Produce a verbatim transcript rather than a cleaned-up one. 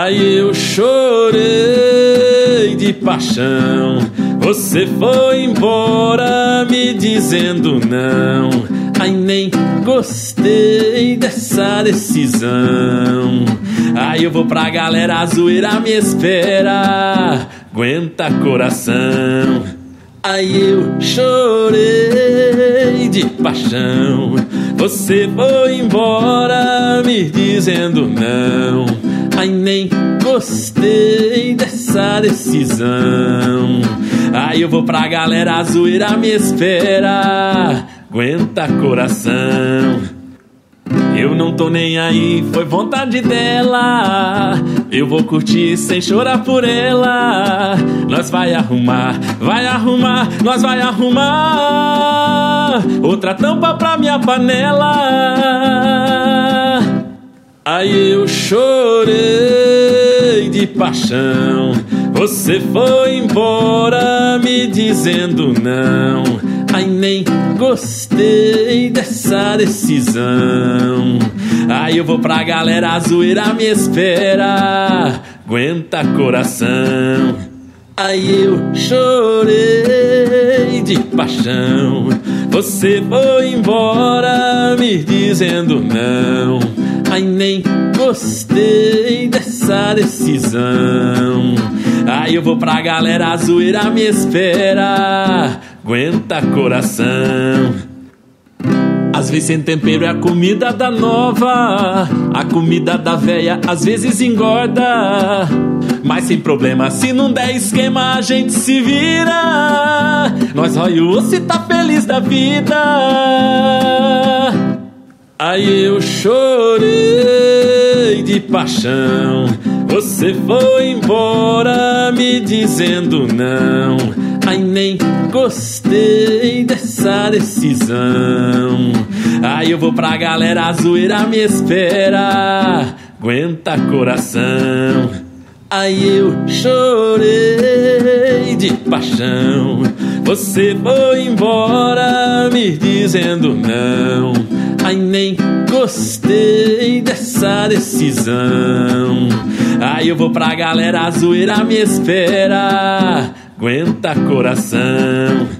Aí eu chorei de paixão, você foi embora me dizendo não. Ai, nem gostei dessa decisão. Aí eu vou pra galera, a zoeira me espera, aguenta coração. Aí eu chorei de paixão, você foi embora me dizendo não. Ai, nem gostei dessa decisão. Aí eu vou pra galera, a zoeira me espera, aguenta coração. Eu não tô nem aí, foi vontade dela, eu vou curtir sem chorar por ela. Nós vai arrumar, vai arrumar, nós vai arrumar outra tampa pra minha panela. Aí eu chorei de paixão, você foi embora me dizendo não. Ai, nem gostei dessa decisão. Aí eu vou pra galera, a zoeira me espera, aguenta coração. Aí eu chorei de paixão, você foi embora me dizendo não. Ai, nem gostei dessa decisão. Aí eu vou pra galera, a zoeira me espera, aguenta coração. Às vezes sem tempero é a comida da nova, a comida da véia às vezes engorda. Mas sem problema, se não der esquema a gente se vira. Nós rói o osso e tá feliz da vida. Aí eu chorei de paixão, você foi embora me dizendo não. Ai, nem gostei dessa decisão. Aí eu vou pra galera, a zoeira me espera, aguenta coração. Aí eu chorei de paixão, você foi embora me dizendo não. Ai, nem gostei dessa decisão. Aí eu vou pra galera, a zoeira me espera, aguenta coração.